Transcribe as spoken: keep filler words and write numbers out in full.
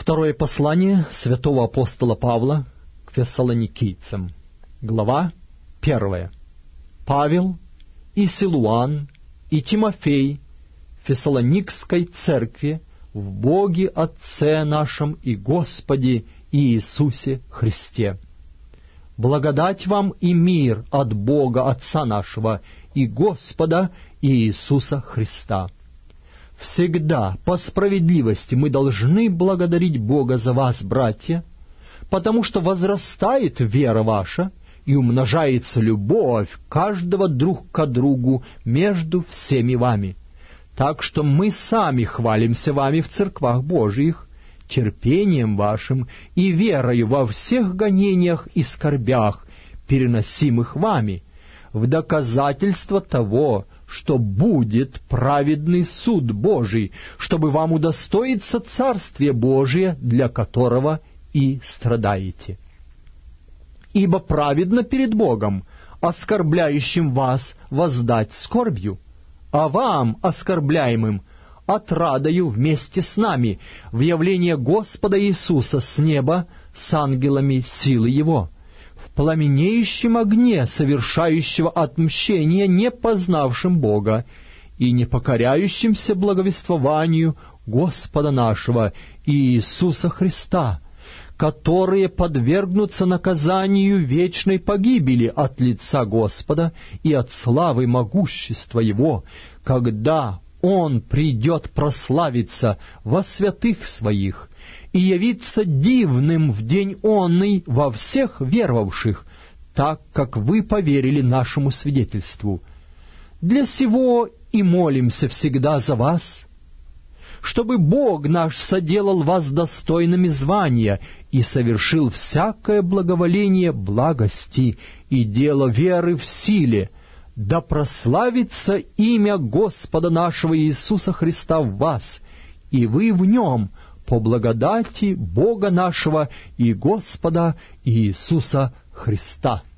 Второе послание святого апостола Павла к фессалоникийцам, глава первая. Павел и Силуан и Тимофей Фессалоникской церкви в Боге Отце нашем и Господе Иисусе Христе. Благодать вам и мир от Бога Отца нашего и Господа Иисуса Христа. Всегда по справедливости мы должны благодарить Бога за вас, братья, потому что возрастает вера ваша и умножается любовь каждого друг к другу между всеми вами. Так что мы сами хвалимся вами в церквах Божиих, терпением вашим и верою во всех гонениях и скорбях, переносимых вами, в доказательство того, что будет праведный суд Божий, чтобы вам удостоиться Царствия Божия, для которого и страдаете. Ибо праведно перед Богом, оскорбляющим вас, воздать скорбью, а вам, оскорбляемым, отрадою вместе с нами в явление Господа Иисуса с неба с ангелами силы Его, в пламенеющем огне совершающего отмщение не познавшим Бога и не покоряющимся благовествованию Господа нашего Иисуса Христа, которые подвергнутся наказанию вечной погибели от лица Господа и от славы могущества Его, когда Он придет прославиться во святых Своих и явиться дивным в день онный во всех веровавших, так как вы поверили нашему свидетельству. Для сего и молимся всегда за вас, чтобы Бог наш соделал вас достойными звания и совершил всякое благоволение благости и дело веры в силе, да прославится имя Господа нашего Иисуса Христа в вас, и вы в Нем, по благодати Бога нашего и Господа Иисуса Христа.